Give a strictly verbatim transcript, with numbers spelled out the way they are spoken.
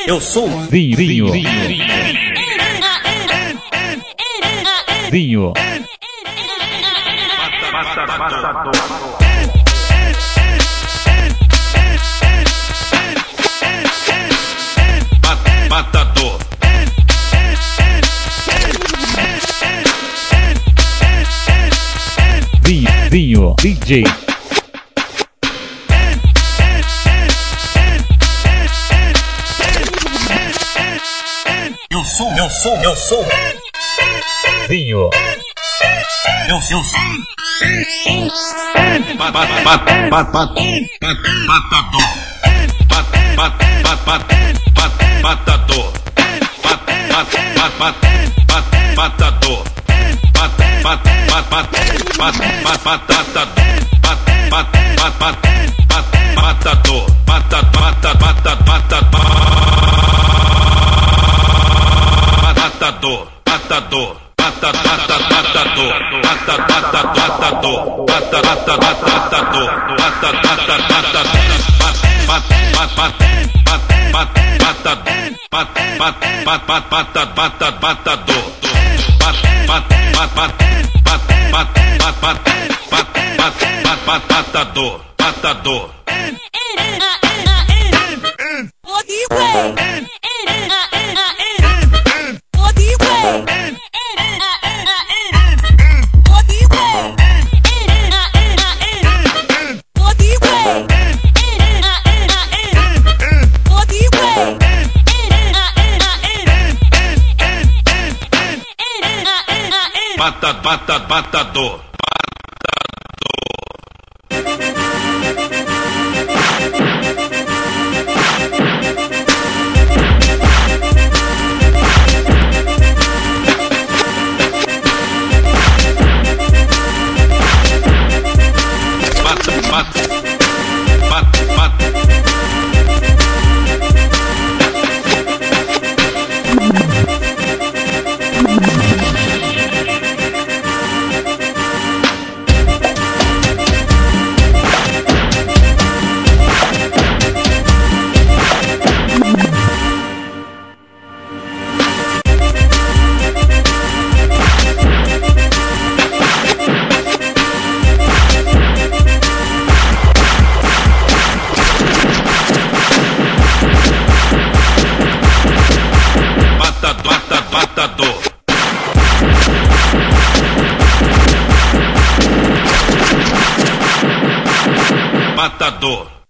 Eu sou Vinho, vinho, vinho, vinho. Matador. Vinho, vinho, D J. Eu sou, eu sou, eu sou Vinho. Eu sou Matador. Matador. Matador. Matador, matador, matador, matador, matador. Mata, mata, matador. Matador.